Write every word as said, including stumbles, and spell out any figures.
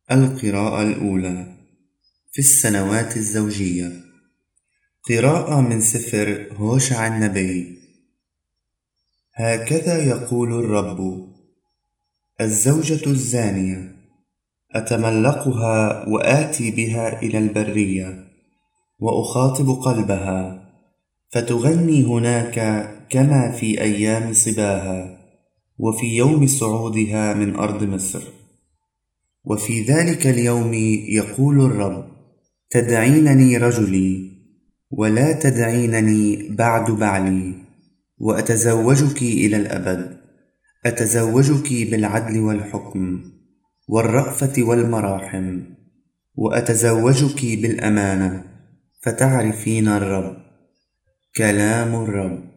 القراءة الأولى في السنوات الزوجية. قراءة من سفر هوشع النبي. هكذا يقول الرب: الزوجة الزانية أتملقها وآتي بها إلى البرية، وأخاطب قلبها فتغني هناك كما في أيام صباها وفي يوم صعودها من أرض مصر. وفي ذلك اليوم يقول الرب: تدعينني رجلي ولا تدعينني بعد بعلي، وأتزوجك إلى الأبد، أتزوجك بالعدل والحكم والرأفة والمراحم، وأتزوجك بالأمانة، فتعرفين الرب. كلام الرب.